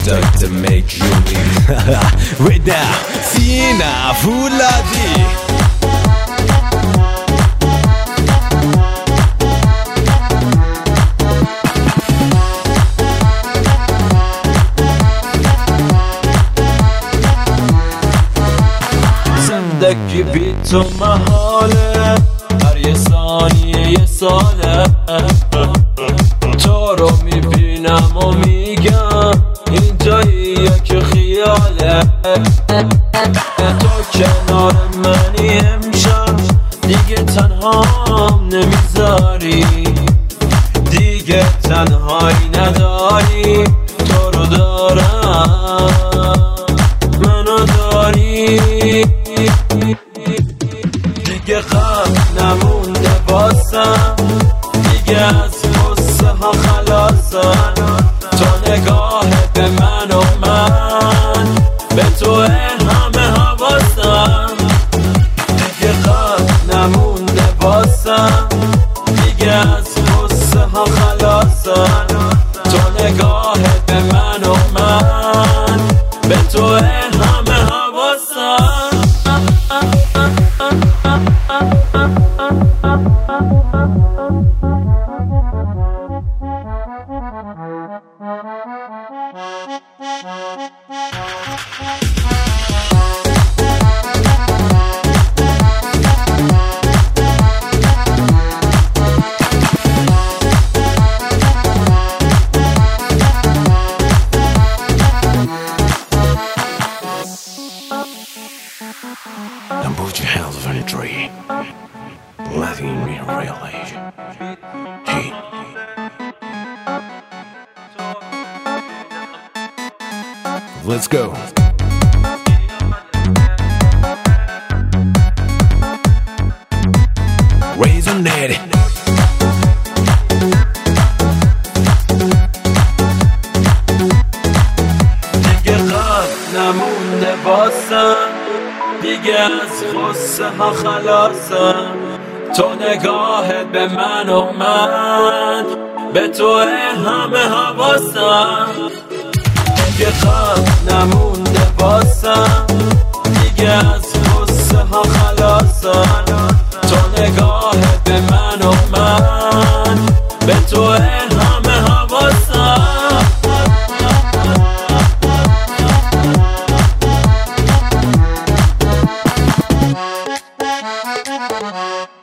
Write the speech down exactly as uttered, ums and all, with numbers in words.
conduct to make you leave. Without Sina Fuladi. زندگی بی تو محاله، هر یه ثانیه یه ساله. تو رو میبینم و میگم اینجاییه که خیاله. تو کنار منی امشب، دیگه تنهام نمیذاری، دیگه تنهایی نداری. تو رو دارم، منو داری، دیگه غم نمونده واسم، دیگه از غصه ها خلاصم. تو نگاهت به من و من به تو همه حواسم، دیگه غم نمونده واسم، دیگه از غصه ها خلاصم. تو نگاهت به من و من به تو همه حواسم. Don't put your hands on a tree, letting me realize. Hey. Let's go. Raise on it. دیگه غم نمونده واسم، دیگه از غصه ها خلاصم. تو نگاهت به من و من به تو همه حواسم، دیگه غم نمونده واسم، دیگه از غصه ها خلاصم. تو نگاهت به من و من به تو همه حواسم. We'll be right back.